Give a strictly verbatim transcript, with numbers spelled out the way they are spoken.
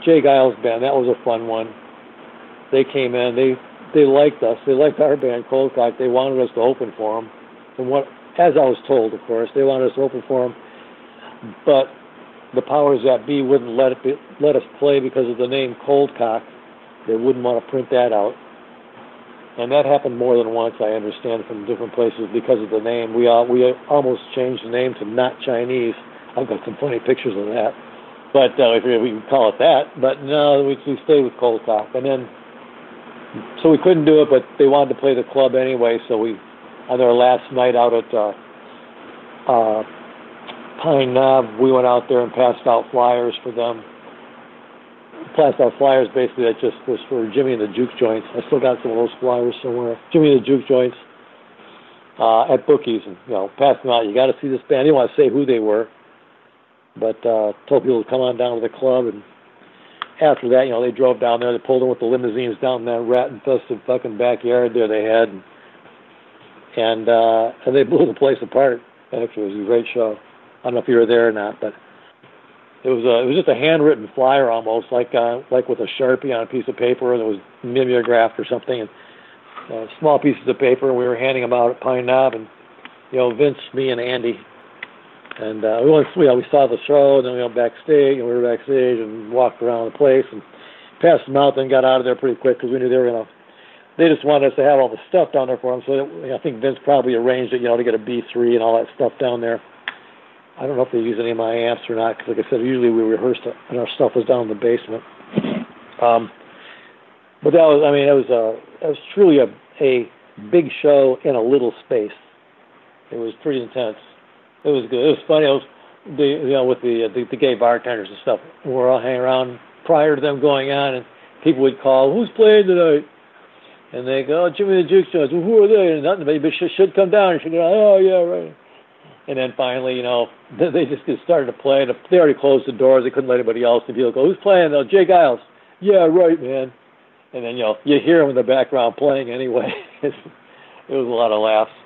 Jay Giles band. That was a fun one. They came in. They they liked us. They liked our band, Cold Cock. They wanted us to open for them. From what, as I was told, of course, they wanted us to open for them. But the powers that be wouldn't let it be, let us play because of the name Cold Cock. They wouldn't want to print that out. And that happened more than once, I understand, from different places because of the name. We uh, we almost changed the name to Not Chinese. I've got some funny pictures of that. But uh, if we can call it that. But no, we, we stayed with Cold Cock. And then, so we couldn't do it, but they wanted to play the club anyway. So we, on our last night out at uh, uh, Pine Knob, we went out there and passed out flyers for them. Passed out flyers basically that just was for Jimmy and the Juke Joints. I still got some of those flyers somewhere. Jimmy and the Juke Joints uh, at bookies, and you know, passed them out. You got to see this band. I didn't want to say who they were, but uh, told people to come on down to the club. And after that, you know, they drove down there. They pulled in with the limousines down in that rat-infested fucking backyard there they had, and and, uh, and they blew the place apart. Actually, it was a great show. I don't know if you were there or not, but. It was a, it was just a handwritten flyer almost, like uh, like with a Sharpie on a piece of paper, and it was mimeographed or something, and uh, small pieces of paper, and we were handing them out at Pine Knob, and, you know, Vince, me, and Andy. And uh, we went, you know, we saw the show, and then we went backstage, and we were backstage, and walked around the place, and passed them out, then got out of there pretty quick, because we knew they were going to, they just wanted us to have all the stuff down there for them, so that, I think Vince probably arranged it, you know, to get a B three and all that stuff down there. I don't know if they use any of my amps or not, because like I said, usually we rehearsed it, and our stuff was down in the basement. Um, but that was, I mean, it was a, it was truly a, a big show in a little space. It was pretty intense. It was good. It was funny. It was the, you know, with the, the the gay bartenders and stuff. We were all hanging around prior to them going on, and people would call, "Who's playing tonight?" And they go, "Oh, Jimmy and the Juke Joints." Well, who are they? And nothing. Maybe should, should come down. And should go, "Oh yeah, right." And then finally, you know, they just started to play. And they already closed the doors. They couldn't let anybody else. And people go, "Who's playing?" Oh, Jay Giles. "Yeah, right, man." And then, you know, you hear them in the background playing anyway. It was a lot of laughs.